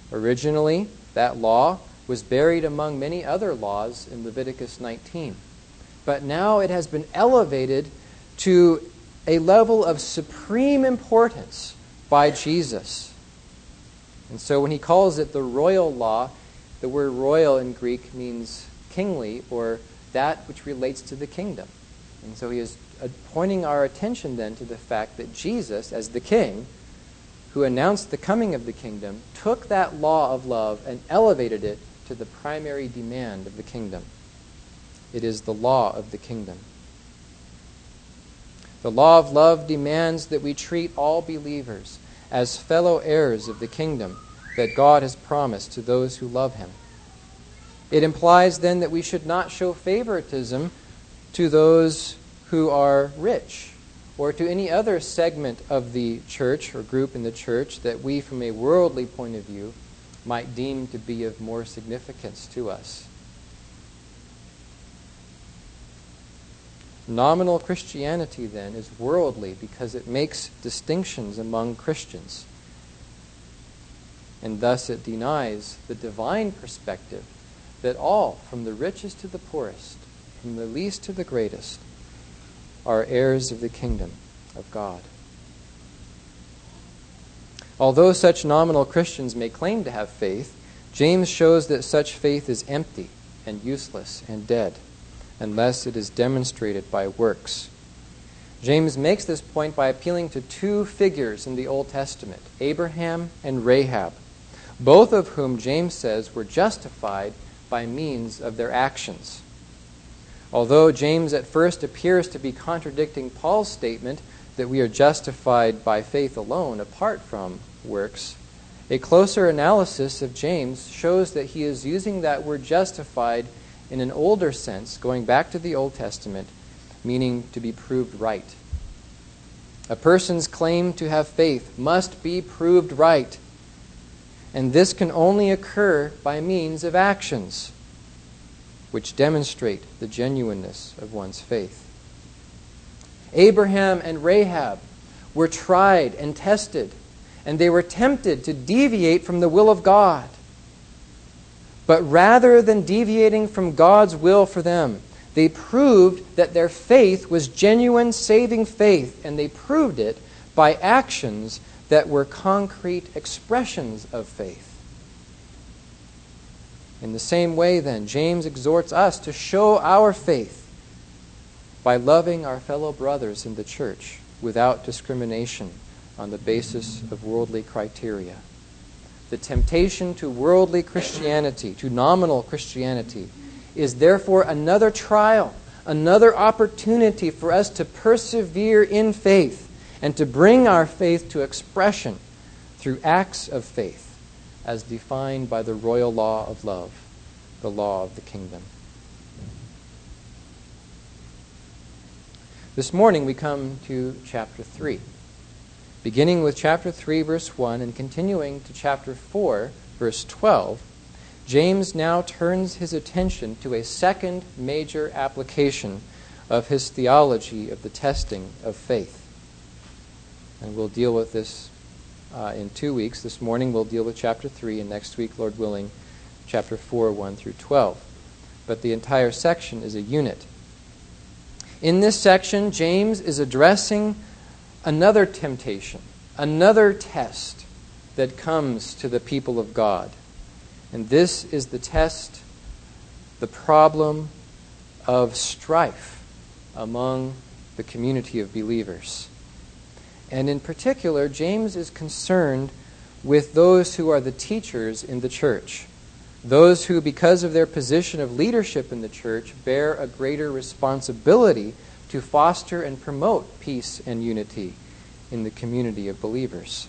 Originally, that law was buried among many other laws in Leviticus 19. But now it has been elevated to a level of supreme importance by Jesus. And so when he calls it the royal law, the word royal in Greek means kingly, or that which relates to the kingdom. And so he is pointing our attention then to the fact that Jesus, as the king, who announced the coming of the kingdom, took that law of love and elevated it to the primary demand of the kingdom. It is the law of the kingdom. The law of love demands that we treat all believers as fellow heirs of the kingdom that God has promised to those who love him. It implies then that we should not show favoritism to those who are rich or to any other segment of the church or group in the church that we, from a worldly point of view, might deem to be of more significance to us. Nominal Christianity, then, is worldly because it makes distinctions among Christians. And thus it denies the divine perspective that all, from the richest to the poorest, from the least to the greatest, are heirs of the kingdom of God. Although such nominal Christians may claim to have faith, James shows that such faith is empty and useless and dead, unless it is demonstrated by works. James makes this point by appealing to two figures in the Old Testament, Abraham and Rahab, both of whom James says were justified by means of their actions. Although James at first appears to be contradicting Paul's statement that we are justified by faith alone, apart from works, a closer analysis of James shows that he is using that word justified in an older sense, going back to the Old Testament, meaning to be proved right. A person's claim to have faith must be proved right, and this can only occur by means of actions, which demonstrate the genuineness of one's faith. Abraham and Rahab were tried and tested, and they were tempted to deviate from the will of God. But rather than deviating from God's will for them, they proved that their faith was genuine saving faith, and they proved it by actions that were concrete expressions of faith. In the same way, then, James exhorts us to show our faith by loving our fellow brothers in the church without discrimination on the basis of worldly criteria. The temptation to worldly Christianity, to nominal Christianity, is therefore another trial, another opportunity for us to persevere in faith and to bring our faith to expression through acts of faith, as defined by the royal law of love, the law of the kingdom. This morning we come to chapter 3. Beginning with chapter 3, verse 1, and continuing to chapter 4, verse 12, James now turns his attention to a second major application of his theology of the testing of faith. And we'll deal with this in 2 weeks. This morning we'll deal with chapter 3, and next week, Lord willing, chapter 4, 1 through 12. But the entire section is a unit. In this section, James is addressing another temptation, another test that comes to the people of God. And this is the test, the problem of strife among the community of believers. And in particular, James is concerned with those who are the teachers in the church, those who, because of their position of leadership in the church, bear a greater responsibility to foster and promote peace and unity in the community of believers.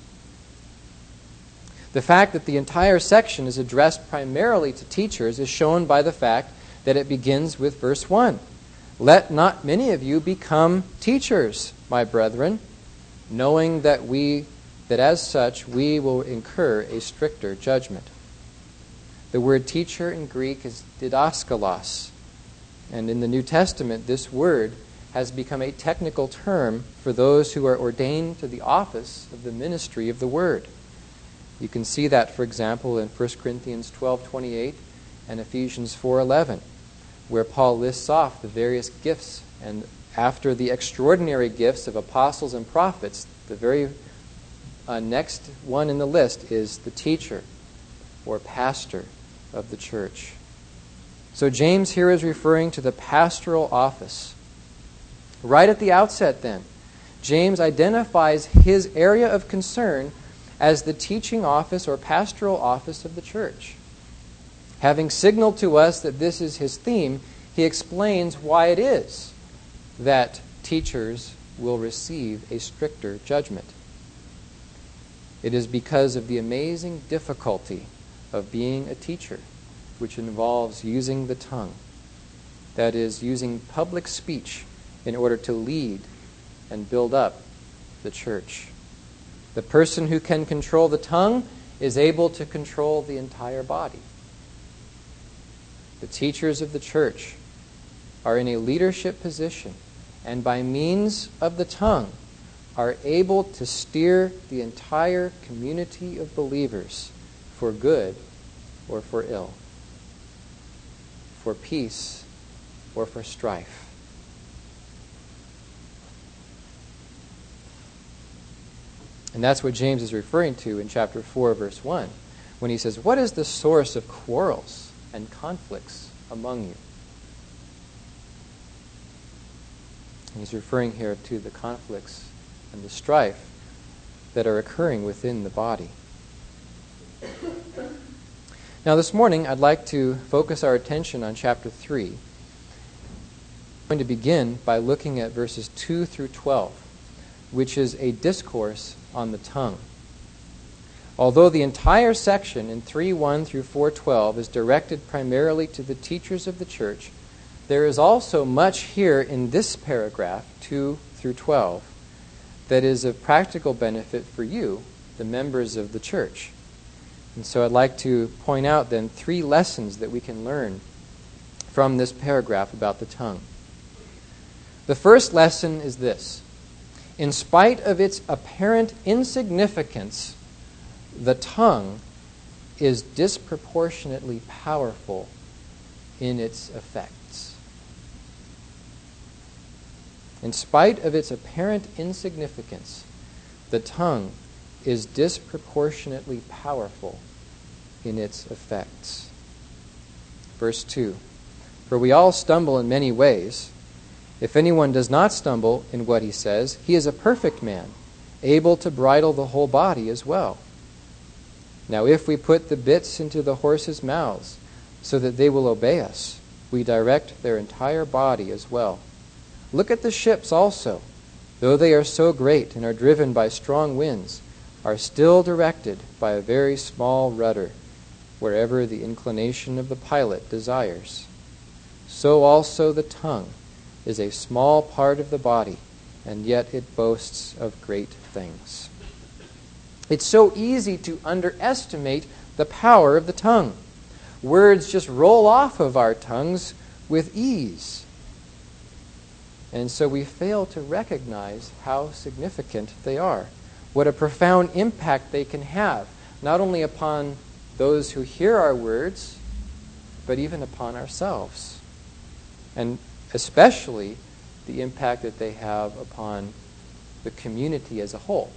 The fact that the entire section is addressed primarily to teachers is shown by the fact that it begins with verse 1. Let not many of you become teachers, my brethren, knowing that as such we will incur a stricter judgment. The word teacher in Greek is didaskalos, and in the New Testament this word has become a technical term for those who are ordained to the office of the ministry of the Word. You can see that, for example, in 1 Corinthians 12:28 and Ephesians 4:11, where Paul lists off the various gifts. And after the extraordinary gifts of apostles and prophets, the very next one in the list is the teacher or pastor of the church. So James here is referring to the pastoral office. Right at the outset then, James identifies his area of concern as the teaching office or pastoral office of the church. Having signaled to us that this is his theme, he explains why it is that teachers will receive a stricter judgment. It is because of the amazing difficulty of being a teacher, which involves using the tongue. That is, using public speech in order to lead and build up the church. The person who can control the tongue is able to control the entire body. The teachers of the church are in a leadership position, and by means of the tongue are able to steer the entire community of believers for good or for ill, for peace or for strife. And that's what James is referring to in chapter 4, verse 1, when he says, "What is the source of quarrels and conflicts among you?" And he's referring here to the conflicts and the strife that are occurring within the body. Now this morning, I'd like to focus our attention on chapter 3. I'm going to begin by looking at verses 2 through 12, which is a discourse on the tongue. Although the entire section in 3:1 through 4:12 is directed primarily to the teachers of the church, there is also much here in this paragraph, 2 through 12, that is of practical benefit for you, the members of the church. And so I'd like to point out then 3 lessons that we can learn from this paragraph about the tongue. The first lesson is this: in spite of its apparent insignificance, the tongue is disproportionately powerful in its effects. In spite of its apparent insignificance, the tongue is disproportionately powerful in its effects. Verse 2, "For we all stumble in many ways. If anyone does not stumble in what he says, he is a perfect man, able to bridle the whole body as well. Now if we put the bits into the horses' mouths so that they will obey us, we direct their entire body as well. Look at the ships also, though they are so great and are driven by strong winds, are still directed by a very small rudder, wherever the inclination of the pilot desires. So also the tongue is a small part of the body, and yet it boasts of great things." It's so easy to underestimate the power of the tongue. Words just roll off of our tongues with ease. And so we fail to recognize how significant they are, what a profound impact they can have, not only upon those who hear our words, but even upon ourselves. And especially the impact that they have upon the community as a whole.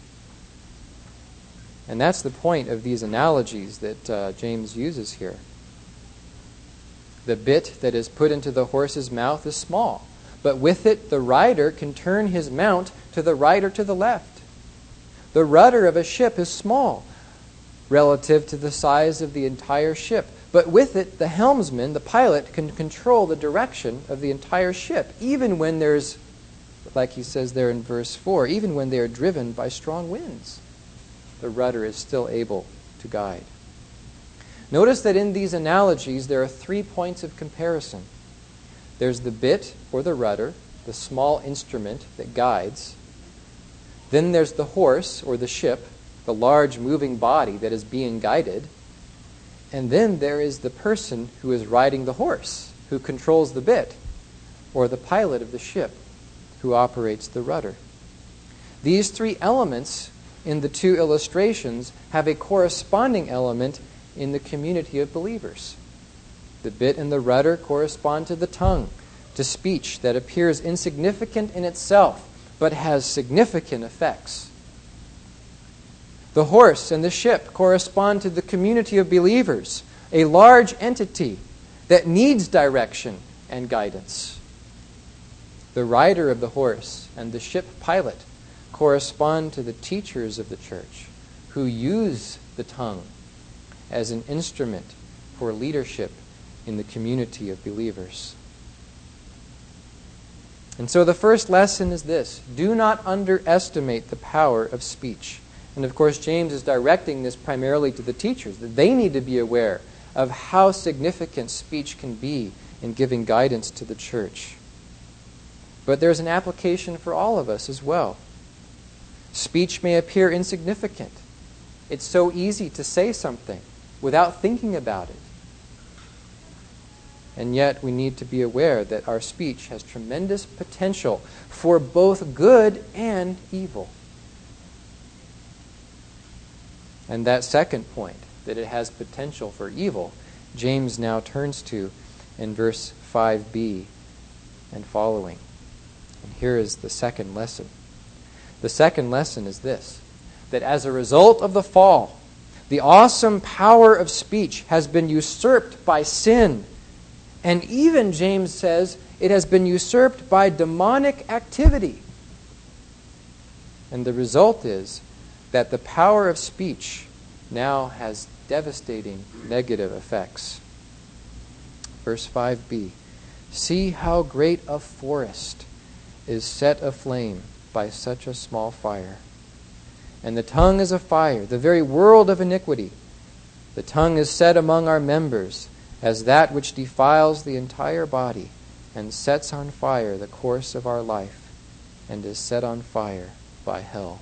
And that's the point of these analogies that James uses here. The bit that is put into the horse's mouth is small, but with it the rider can turn his mount to the right or to the left. The rudder of a ship is small relative to the size of the entire ship, but with it the helmsman, the pilot, can control the direction of the entire ship, even when there's, like he says there in verse 4, even when they are driven by strong winds. The rudder is still able to guide. Notice that in these analogies there are 3 points of comparison. There's the bit or the rudder, the small instrument that guides. Then there's the horse or the ship, the large moving body that is being guided. And then there is the person who is riding the horse, who controls the bit, or the pilot of the ship, who operates the rudder. These 3 elements in the two illustrations have a corresponding element in the community of believers. The bit and the rudder correspond to the tongue, to speech that appears insignificant in itself, but has significant effects. The horse and the ship correspond to the community of believers, a large entity that needs direction and guidance. The rider of the horse and the ship pilot correspond to the teachers of the church who use the tongue as an instrument for leadership in the community of believers. And so the first lesson is this: do not underestimate the power of speech. And of course, James is directing this primarily to the teachers, that they need to be aware of how significant speech can be in giving guidance to the church. But there's an application for all of us as well. Speech may appear insignificant. It's so easy to say something without thinking about it. And yet we need to be aware that our speech has tremendous potential for both good and evil. And that second point, that it has potential for evil, James now turns to in verse 5b and following. And here is the second lesson. The second lesson is this: that as a result of the fall, the awesome power of speech has been usurped by sin. And even, James says, it has been usurped by demonic activity. And the result is that the power of speech now has devastating negative effects. Verse 5b, see how great a forest is set aflame by such a small fire. And the tongue is a fire, the very world of iniquity. The tongue is set among our members as that which defiles the entire body and sets on fire the course of our life and is set on fire by hell.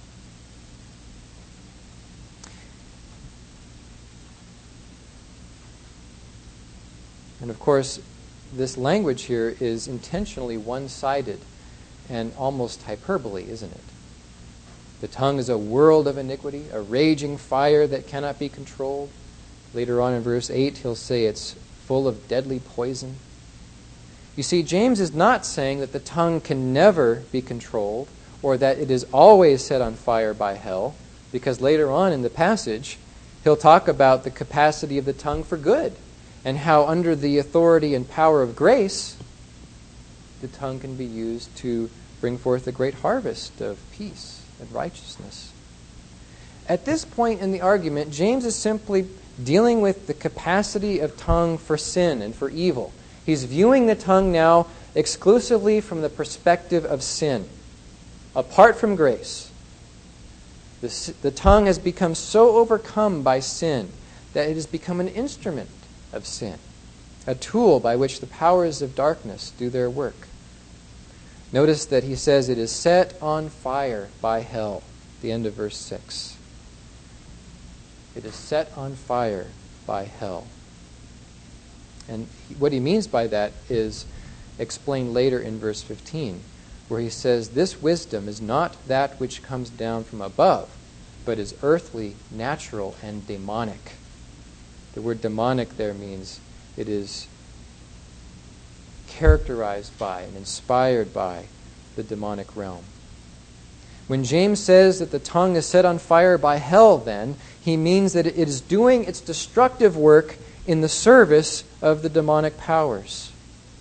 And of course, this language here is intentionally one-sided and almost hyperbole, isn't it? The tongue is a world of iniquity, a raging fire that cannot be controlled. Later on in verse 8, he'll say it's full of deadly poison. You see, James is not saying that the tongue can never be controlled or that it is always set on fire by hell, because later on in the passage, he'll talk about the capacity of the tongue for good and how under the authority and power of grace, the tongue can be used to bring forth a great harvest of peace and righteousness. At this point in the argument, James is simply dealing with the capacity of tongue for sin and for evil. He's viewing the tongue now exclusively from the perspective of sin, apart from grace. The tongue has become so overcome by sin that it has become an instrument of sin, a tool by which the powers of darkness do their work. Notice that he says it is set on fire by hell, the end of verse 6. It is set on fire by hell. And what he means by that is explained later in verse 15, where he says, this wisdom is not that which comes down from above, but is earthly, natural, and demonic. The word demonic there means it is characterized by and inspired by the demonic realm. When James says that the tongue is set on fire by hell, then, he means that it is doing its destructive work in the service of the demonic powers.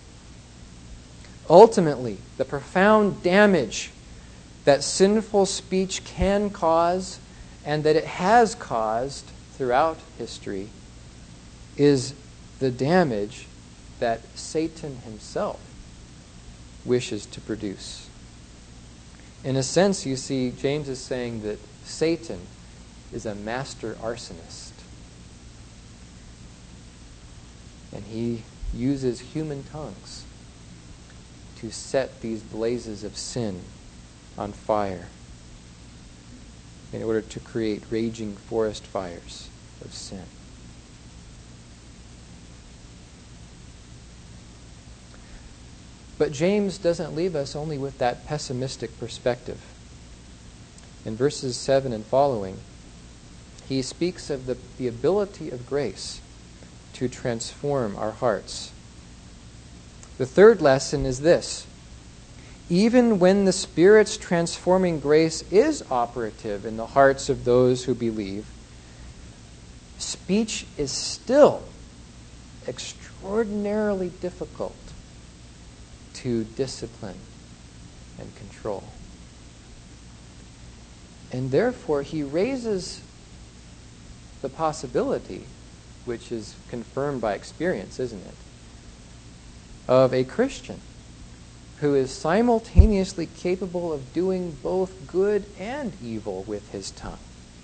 Ultimately, the profound damage that sinful speech can cause and that it has caused throughout history is the damage that Satan himself wishes to produce. In a sense, you see, James is saying that Satan is a master arsonist. And he uses human tongues to set these blazes of sin on fire in order to create raging forest fires of sin. But James doesn't leave us only with that pessimistic perspective. in verses 7 and following, he speaks of the ability of grace to transform our hearts. The third lesson is this: even when the Spirit's transforming grace is operative in the hearts of those who believe, speech is still extraordinarily difficult to discipline and control. And therefore, he raises the possibility, which is confirmed by experience, isn't it, of a Christian who is simultaneously capable of doing both good and evil with his tongue.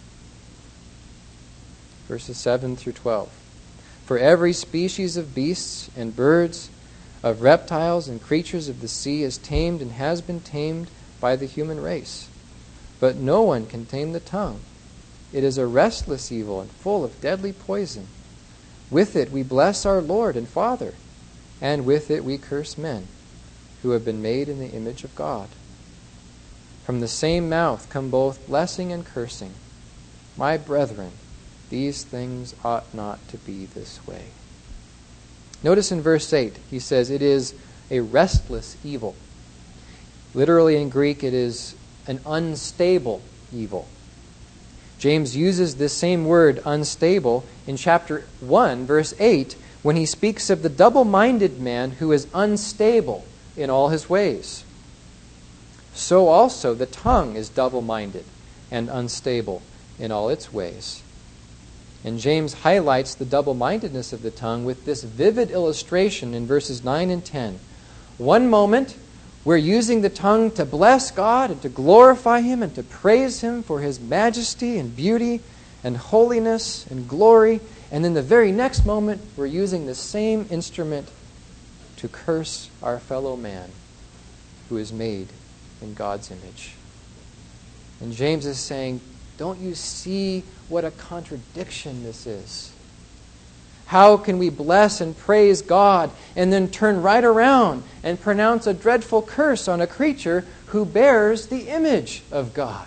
Verses 7 through 12. For every species of beasts and birds, of reptiles and creatures of the sea is tamed and has been tamed by the human race. But no one can tame the tongue. It is a restless evil and full of deadly poison. With it we bless our Lord and Father, and with it we curse men, who have been made in the image of God. From the same mouth come both blessing and cursing. My brethren, these things ought not to be this way. Notice in verse 8, he says it is a restless evil. Literally in Greek, it is an unstable evil. James uses this same word, unstable, in chapter 1, verse 8, when he speaks of the double-minded man who is unstable in all his ways. So also the tongue is double-minded and unstable in all its ways. And James highlights the double-mindedness of the tongue with this vivid illustration in verses 9 and 10. One moment, we're using the tongue to bless God and to glorify Him and to praise Him for His majesty and beauty and holiness and glory. And then the very next moment, we're using the same instrument to curse our fellow man who is made in God's image. And James is saying, don't you see what a contradiction this is? How can we bless and praise God and then turn right around and pronounce a dreadful curse on a creature who bears the image of God?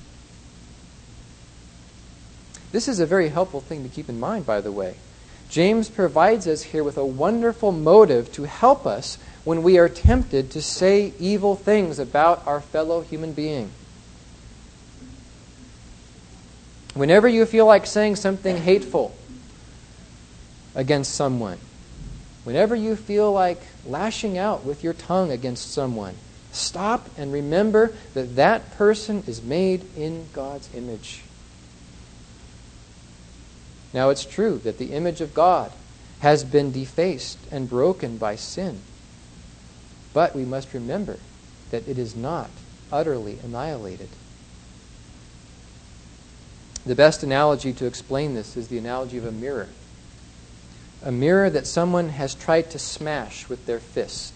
This is a very helpful thing to keep in mind, by the way. James provides us here with a wonderful motive to help us when we are tempted to say evil things about our fellow human being. Whenever you feel like saying something hateful against someone, whenever you feel like lashing out with your tongue against someone, stop and remember that that person is made in God's image. Now, it's true that the image of God has been defaced and broken by sin. But we must remember that it is not utterly annihilated. The best analogy to explain this is the analogy of a mirror. A mirror that someone has tried to smash with their fist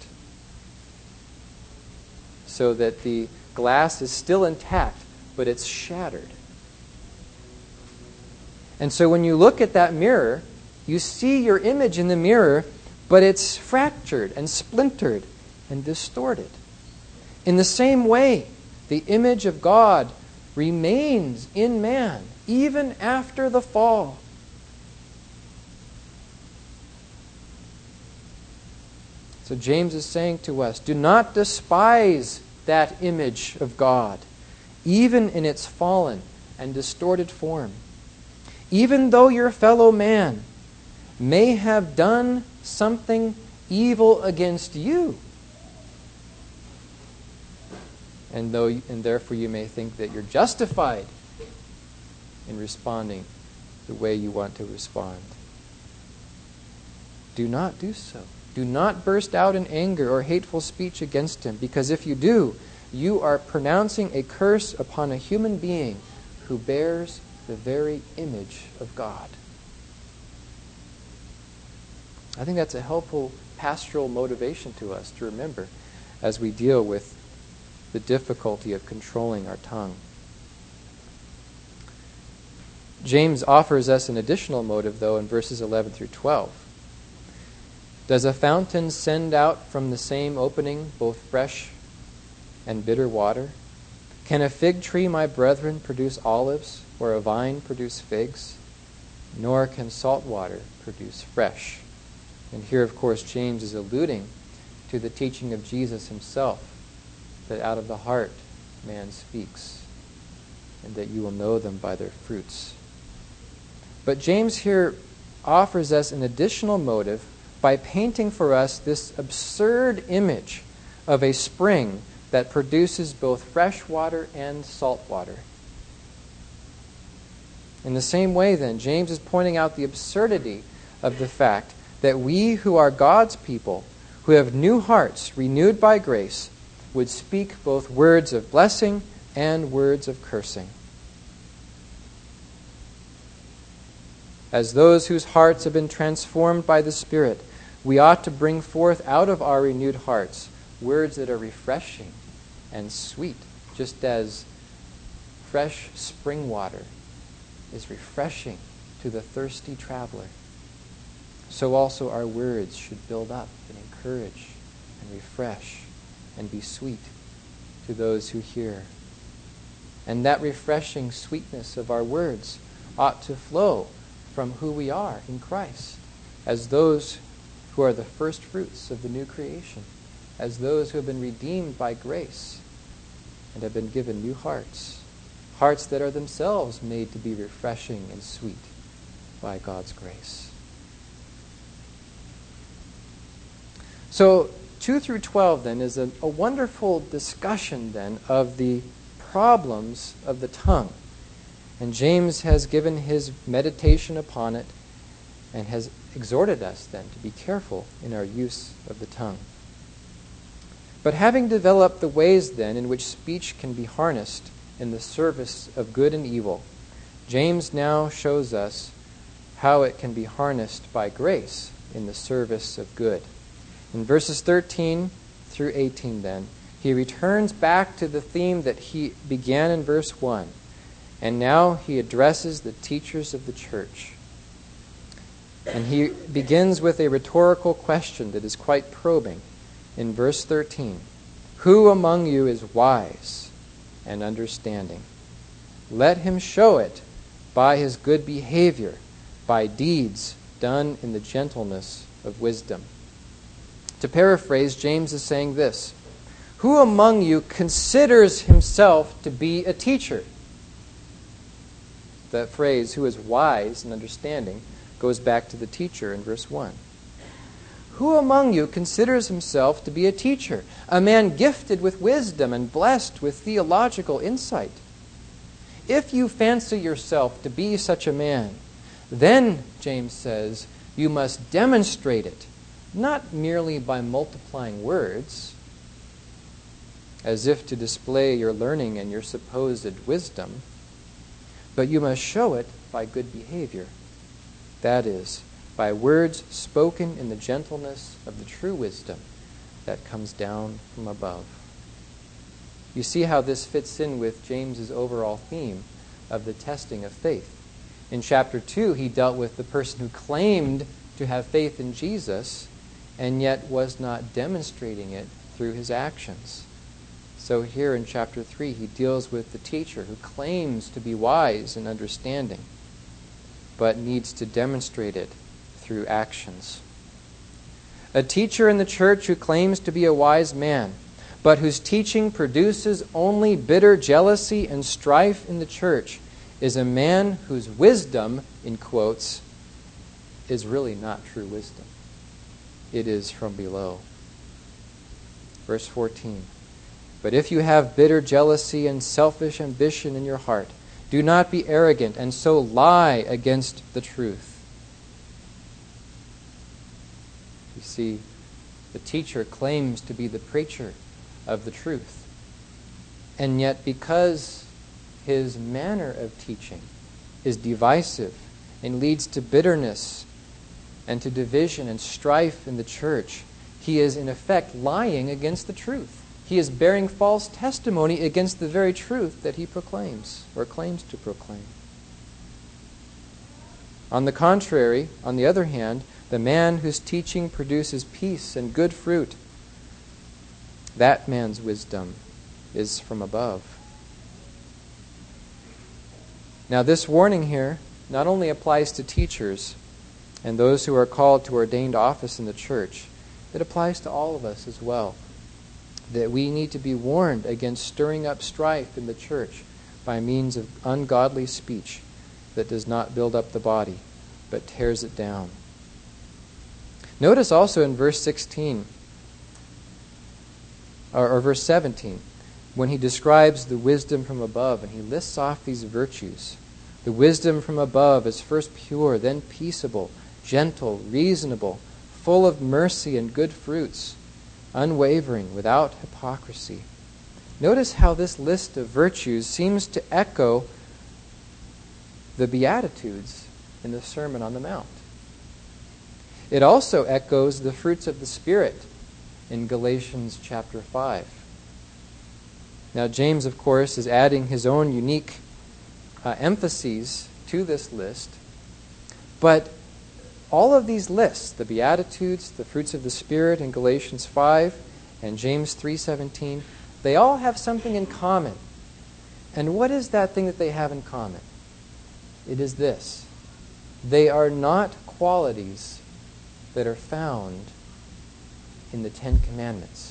so that the glass is still intact, but it's shattered. And so when you look at that mirror, you see your image in the mirror, but it's fractured and splintered and distorted. In the same way, the image of God remains in man even after the fall. So James is saying to us, do not despise that image of God, even in its fallen and distorted form. Even though your fellow man may have done something evil against you, and therefore you may think that you're justified in responding the way you want to respond. Do not do so. Do not burst out in anger or hateful speech against him, because if you do, you are pronouncing a curse upon a human being who bears the very image of God. I think that's a helpful pastoral motivation to us to remember as we deal with the difficulty of controlling our tongue. James offers us an additional motive, though, in verses 11 through 12. Does a fountain send out from the same opening both fresh and bitter water? Can a fig tree, my brethren, produce olives, or a vine produce figs? Nor can salt water produce fresh. And here, of course, James is alluding to the teaching of Jesus himself, that out of the heart man speaks, and that you will know them by their fruits. But James here offers us an additional motive by painting for us this absurd image of a spring that produces both fresh water and salt water. In the same way, then, James is pointing out the absurdity of the fact that we who are God's people, who have new hearts renewed by grace, would speak both words of blessing and words of cursing. As those whose hearts have been transformed by the Spirit, we ought to bring forth out of our renewed hearts words that are refreshing and sweet, just as fresh spring water is refreshing to the thirsty traveler. So also our words should build up and encourage and refresh and be sweet to those who hear. And that refreshing sweetness of our words ought to flow from who we are in Christ, as those who are the first fruits of the new creation, as those who have been redeemed by grace and have been given new hearts, hearts that are themselves made to be refreshing and sweet by God's grace. So 2 through 12 then is a wonderful discussion then of the problems of the tongue. And James has given his meditation upon it and has exhorted us then to be careful in our use of the tongue. But having developed the ways then in which speech can be harnessed in the service of good and evil, James now shows us how it can be harnessed by grace in the service of good. In verses 13 through 18 then, he returns back to the theme that he began in verse 1, and now he addresses the teachers of the church. And he begins with a rhetorical question that is quite probing. In verse 13, "Who among you is wise and understanding? Let him show it by his good behavior, by deeds done in the gentleness of wisdom." To paraphrase, James is saying this: who among you considers himself to be a teacher? That phrase, "who is wise and understanding," goes back to the teacher in verse 1. Who among you considers himself to be a teacher, a man gifted with wisdom and blessed with theological insight? If you fancy yourself to be such a man, then, James says, you must demonstrate it, not merely by multiplying words, as if to display your learning and your supposed wisdom, but you must show it by good behavior. That is, by words spoken in the gentleness of the true wisdom that comes down from above. You see how this fits in with James's overall theme of the testing of faith. In chapter 2, he dealt with the person who claimed to have faith in Jesus and yet was not demonstrating it through his actions. So here in chapter 3, he deals with the teacher who claims to be wise and understanding, but needs to demonstrate it through actions. A teacher in the church who claims to be a wise man, but whose teaching produces only bitter jealousy and strife in the church, is a man whose wisdom, in quotes, is really not true wisdom. It is from below. Verse 14. But if you have bitter jealousy and selfish ambition in your heart, do not be arrogant and so lie against the truth. You see, the teacher claims to be the preacher of the truth. And yet, because his manner of teaching is divisive and leads to bitterness and to division and strife in the church, he is in effect lying against the truth. He is bearing false testimony against the very truth that he proclaims or claims to proclaim. On the contrary, on the other hand, the man whose teaching produces peace and good fruit, that man's wisdom is from above Now, this warning here not only applies to teachers and those who are called to ordained office in the church, it applies to all of us as well. That we need to be warned against stirring up strife in the church by means of ungodly speech that does not build up the body, but tears it down. Notice also in verse 16, or verse 17, when he describes the wisdom from above, and he lists off these virtues. The wisdom from above is first pure, then peaceable, gentle, reasonable, full of mercy and good fruits, unwavering, without hypocrisy. Notice how this list of virtues seems to echo the Beatitudes in the Sermon on the Mount. It also echoes the fruits of the Spirit in Galatians chapter 5. Now, James, of course, is adding his own unique emphases to this list, but all of these lists, the Beatitudes, the fruits of the Spirit in Galatians 5, and James 3:17, they all have something in common. And what is that thing that they have in common? It is this: they are not qualities that are found in the Ten Commandments.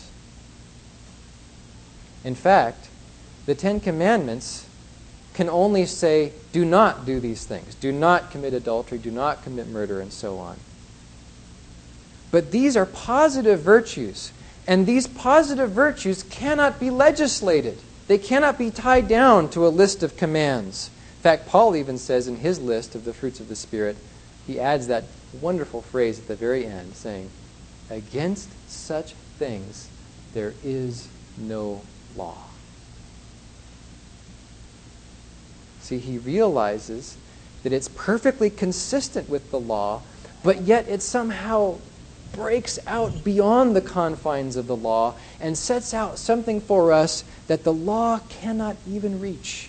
In fact, the Ten Commandments can only say, do not do these things. Do not commit adultery, do not commit murder, and so on. But these are positive virtues, and these positive virtues cannot be legislated. They cannot be tied down to a list of commands. In fact, Paul even says in his list of the fruits of the Spirit, he adds that wonderful phrase at the very end, saying, against such things there is no law. See, he realizes that it's perfectly consistent with the law, but yet it somehow breaks out beyond the confines of the law and sets out something for us that the law cannot even reach.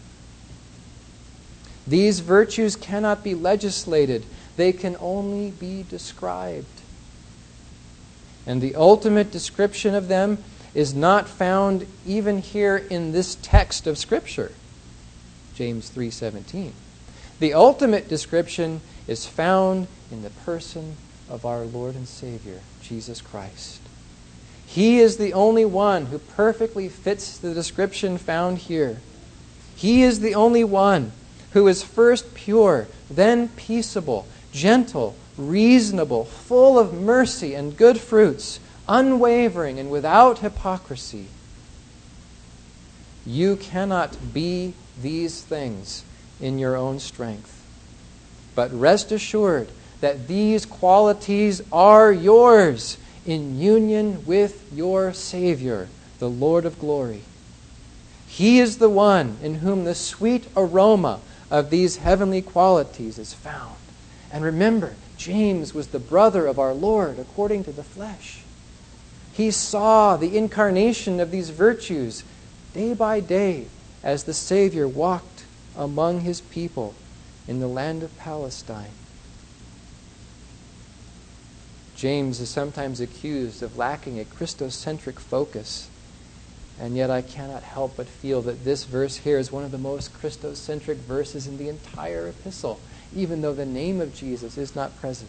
These virtues cannot be legislated. They can only be described. And the ultimate description of them is not found even here in this text of Scripture, James 3:17. The ultimate description is found in the person of our Lord and Savior, Jesus Christ. He is the only one who perfectly fits the description found here. He is the only one who is first pure, then peaceable, gentle, reasonable, full of mercy and good fruits, unwavering and without hypocrisy. You cannot be these things in your own strength. But rest assured that these qualities are yours in union with your Savior, the Lord of glory. He is the one in whom the sweet aroma of these heavenly qualities is found. And remember, James was the brother of our Lord according to the flesh. He saw the incarnation of these virtues day by day as the Savior walked among his people in the land of Palestine. James is sometimes accused of lacking a Christocentric focus, and yet I cannot help but feel that this verse here is one of the most Christocentric verses in the entire epistle, even though the name of Jesus is not present.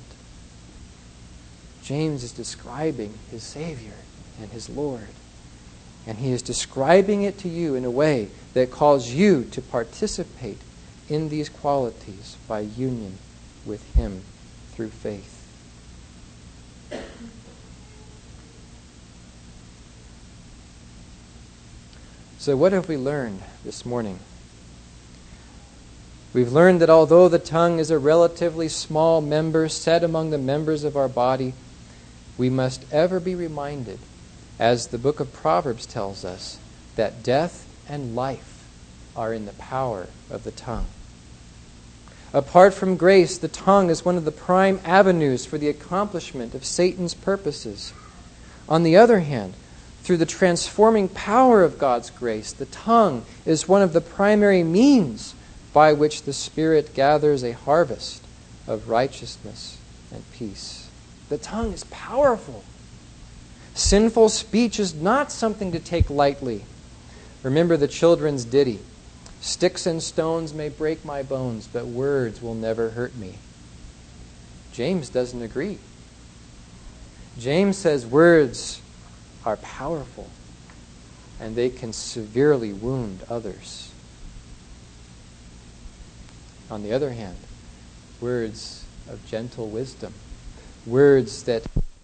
James is describing his Savior and his Lord, and he is describing it to you in a way that calls you to participate in these qualities by union with him through faith. So what have we learned this morning? We've learned that although the tongue is a relatively small member set among the members of our body, we must ever be reminded, as the book of Proverbs tells us, that death and life are in the power of the tongue. Apart from grace, the tongue is one of the prime avenues for the accomplishment of Satan's purposes. On the other hand, through the transforming power of God's grace, the tongue is one of the primary means by which the Spirit gathers a harvest of righteousness and peace. The tongue is powerful. Sinful speech is not something to take lightly. Remember the children's ditty. Sticks and stones may break my bones, but words will never hurt me. James doesn't agree. James says words are powerful, and they can severely wound others. On the other hand, words of gentle wisdom, words that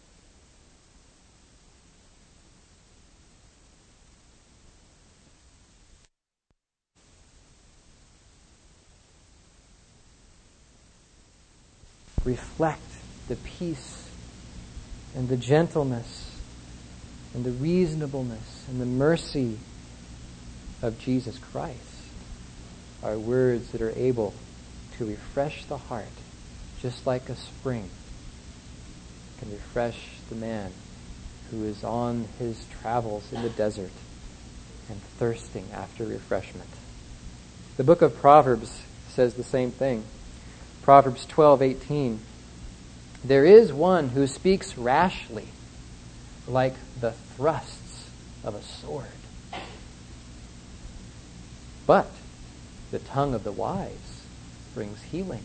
reflect the peace and the gentleness and the reasonableness and the mercy of Jesus Christ are words that are able to refresh the heart, just like a spring can refresh the man who is on his travels in the desert and thirsting after refreshment. The book of Proverbs says the same thing. Proverbs 12:18. There is one who speaks rashly, like the thrusts of a sword. But the tongue of the wise brings healing.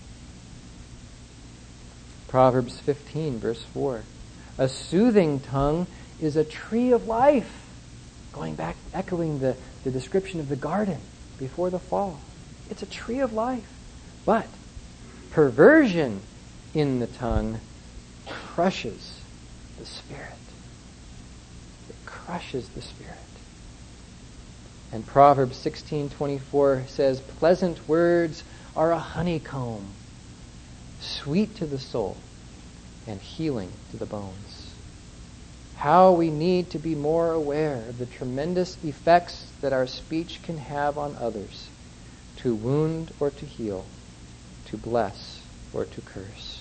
Proverbs 15, verse 4. A soothing tongue is a tree of life. Going back, echoing the description of the garden before the fall. It's a tree of life. But perversion in the tongue crushes the spirit. It crushes the spirit. And Proverbs 16:24 says, pleasant words are a honeycomb, sweet to the soul and healing to the bones. How we need to be more aware of the tremendous effects that our speech can have on others, to wound or to heal, to bless or to curse.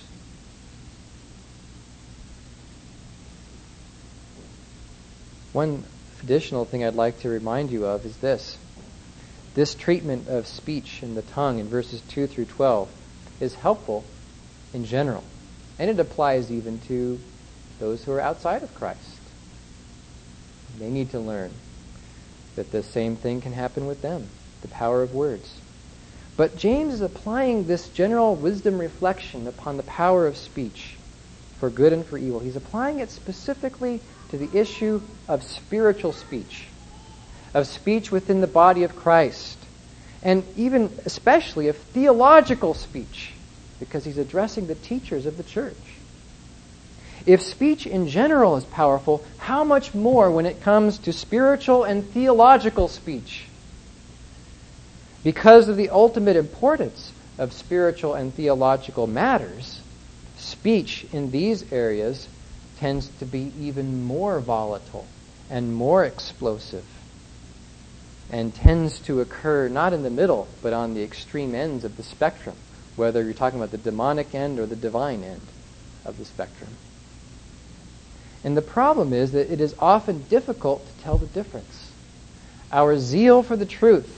One additional thing I'd like to remind you of is this. This treatment of speech and the tongue in verses 2 through 12 is helpful in general, and it applies even to those who are outside of Christ. They need to learn that the same thing can happen with them, the power of words. But James is applying this general wisdom reflection upon the power of speech for good and for evil. He's applying it specifically to the issue of spiritual speech, of speech within the body of Christ, and even especially of theological speech, because he's addressing the teachers of the church. If speech in general is powerful, how much more when it comes to spiritual and theological speech? Because of the ultimate importance of spiritual and theological matters, speech in these areas tends to be even more volatile and more explosive, and tends to occur not in the middle, but on the extreme ends of the spectrum, whether you're talking about the demonic end or the divine end of the spectrum. And the problem is that it is often difficult to tell the difference. Our zeal for the truth,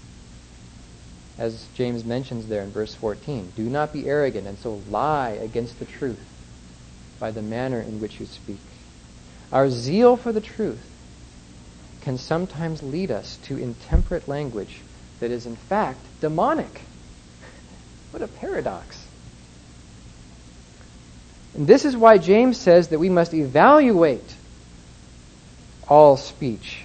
as James mentions there in verse 14, do not be arrogant and so lie against the truth by the manner in which you speak. Our zeal for the truth can sometimes lead us to intemperate language that is in fact demonic. What a paradox. And this is why James says that we must evaluate all speech.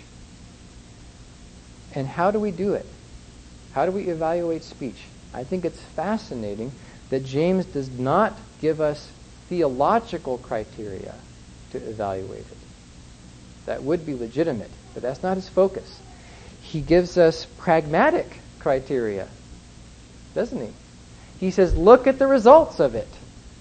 And how do we do it? How do we evaluate speech? I think it's fascinating that James does not give us theological criteria to evaluate it. That would be legitimate, but that's not his focus. He gives us pragmatic criteria, doesn't he? He says, look at the results of it.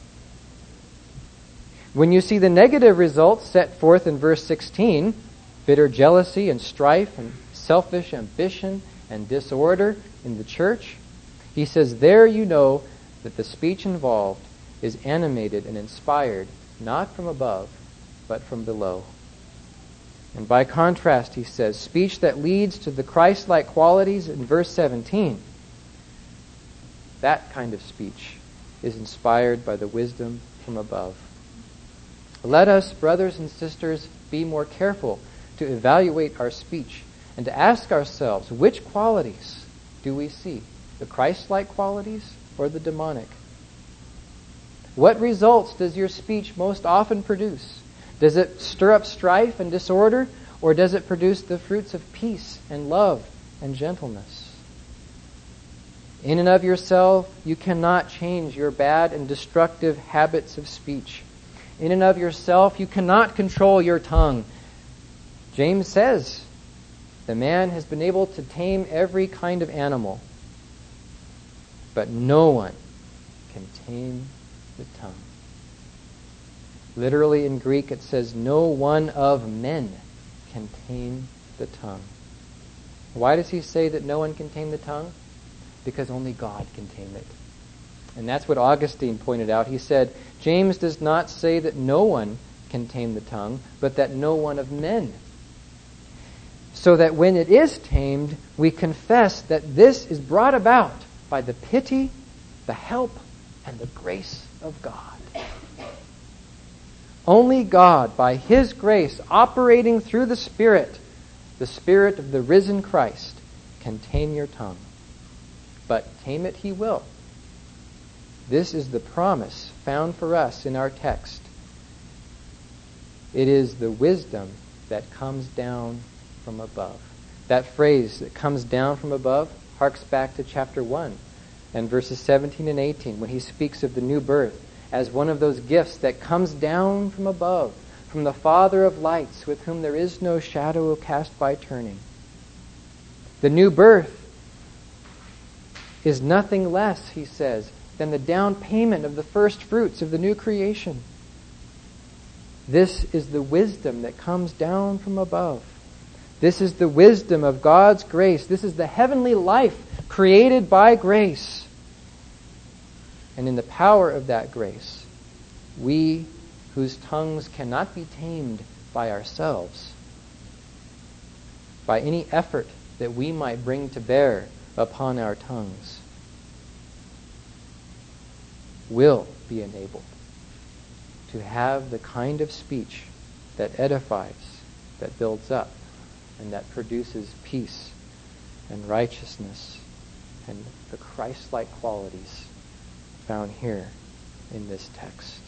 When you see the negative results set forth in verse 16, bitter jealousy and strife and selfish ambition and disorder in the church, he says, there you know that the speech involved is animated and inspired not from above, but from below. And by contrast, he says, speech that leads to the Christ-like qualities in verse 17, that kind of speech is inspired by the wisdom from above. Let us, brothers and sisters, be more careful to evaluate our speech and to ask ourselves which qualities do we see? The Christ-like qualities or the demonic? What results does your speech most often produce? Does it stir up strife and disorder, or does it produce the fruits of peace and love and gentleness? In and of yourself, you cannot change your bad and destructive habits of speech. In and of yourself, you cannot control your tongue. James says, the man has been able to tame every kind of animal, but no one can tame the tongue. Literally in Greek it says, no one of men can tame the tongue. Why does he say that no one can tame the tongue? Because only God can tame it. And that's what Augustine pointed out. He said, James does not say that no one can tame the tongue, but that no one of men. So that when it is tamed, we confess that this is brought about by the pity, the help, and the grace of God. Only God, by His grace, operating through the Spirit of the risen Christ, can tame your tongue. But tame it He will. This is the promise found for us in our text. It is the wisdom that comes down from above. That phrase, that comes down from above, harks back to chapter 1 and verses 17 and 18, when he speaks of the new birth as one of those gifts that comes down from above, from the Father of lights, with whom there is no shadow cast by turning. The new birth is nothing less, he says, than the down payment of the first fruits of the new creation. This is the wisdom that comes down from above. This is the wisdom of God's grace. This is the heavenly life created by grace. And in the power of that grace, we whose tongues cannot be tamed by ourselves, by any effort that we might bring to bear upon our tongues, will be enabled to have the kind of speech that edifies, that builds up, and that produces peace and righteousness and the Christ-like qualities found here in this text.